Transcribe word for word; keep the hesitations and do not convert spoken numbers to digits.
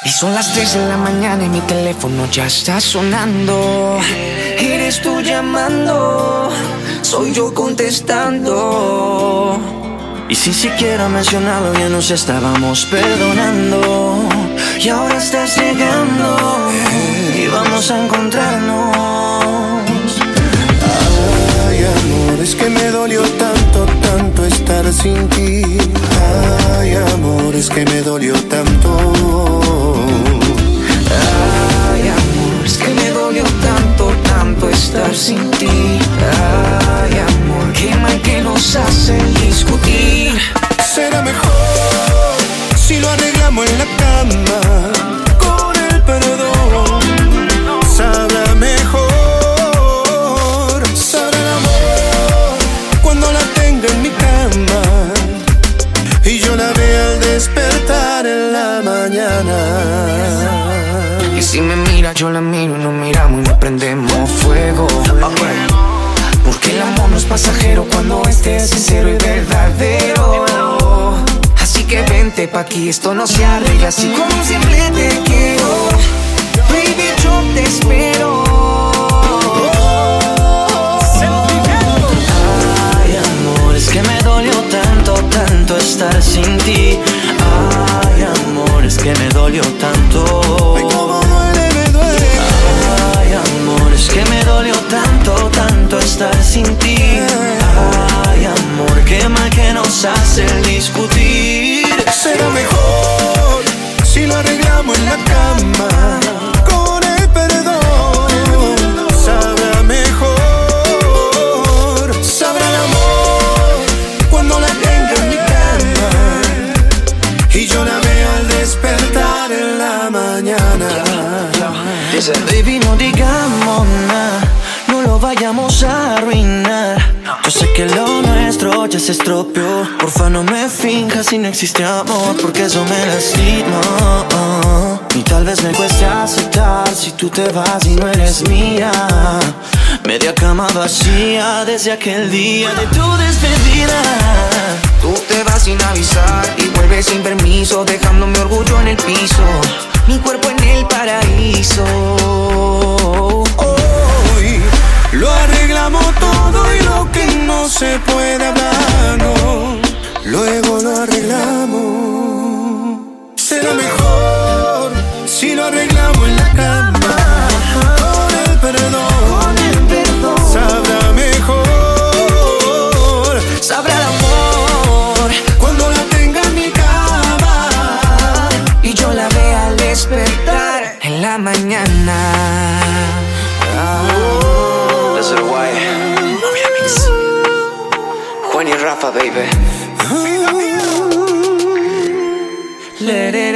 Y son las tres de la mañana y mi teléfono ya está sonando. Eres tú llamando, soy yo contestando. Y sin siquiera mencionarlo ya nos estábamos perdonando. Y ahora estás llegando y vamos a encontrarnos. Ay, amor, es que me dolió tanto, tanto estar sin ti. Ay, amor, es que me dolió tanto. Ay, amor, es que me dolió tanto, tanto estar sin ti. Ay, amor, qué mal que nos hacen discutir. Será mejor si lo arreglamos en la cama, con el perdón. Sabrá mejor, sabrá el amor cuando la tenga en mi cama y yo la vea al despertar en la mañana. Y si me mira, yo la miro y nos miramos y nos prendemos fuego. Porque el amor no es pasajero cuando este es sincero y verdadero. Así que vente pa' aquí, esto no se arregla así como siempre te quiero. Baby, yo te espero. Ay, amor, es que me dolió tanto, tanto estar sin ti. Ay, amor, es que me dolió tanto. Ay, cómo duele, me duele. Ay, amor, es que me dolió tanto, tanto estar sin ti. Ay, amor, qué mal que nos hace discutir. Será mejor si lo arreglamos en la cama, con el perdón. Sabrá mejor, sabrá el amor cuando la tenga en mi cama y yo la vea al despertar en la mañana. Dice, baby, no digamos nada, no lo vayamos a arruinar. Yo sé que lo nuestro ya se estropeó. Porfa, no me finjas si no existe amor, porque eso me lastima. Y tal vez me cueste aceptar si tú te vas y no eres mía. Media cama vacía desde aquel día de tu despedida. Tú te vas sin avisar y vuelves sin permiso, dejando mi orgullo en el piso, mi cuerpo en el paraíso. Hoy lo arreglamos todo y lo que no se puede hablar, no, luego lo arreglamos. Será mejor si lo arreglamos en la cama, con el perdón. Con el perdón Sabrá mejor, sabrá el amor cuando la tenga en mi cama y yo la vea al despertar en la mañana. Desert White, Remix. Juan y Rafa, baby. Let it